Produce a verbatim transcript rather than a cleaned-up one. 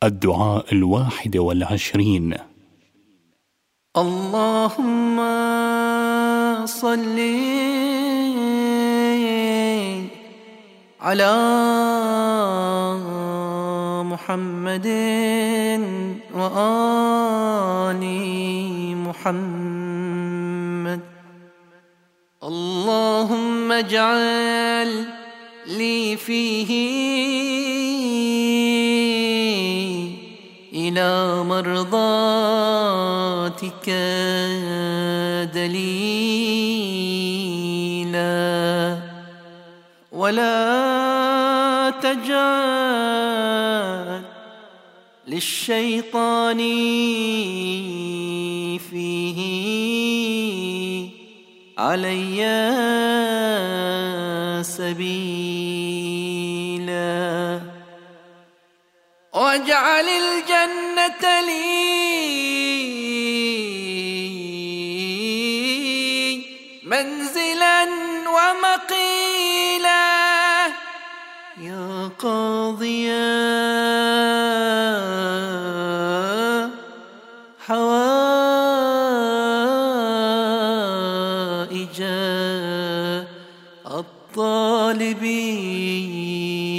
الدعاء الواحد والعشرين. اللهم صل على محمد وآل محمد. اللهم اجعل لي فيه إلى مرضاتك دليلا، ولا تجعل للشيطان فيه علي سبيلا، واجعل الجنة لي منزلا ومقيلا، يا قاضي حوائج الطالبين.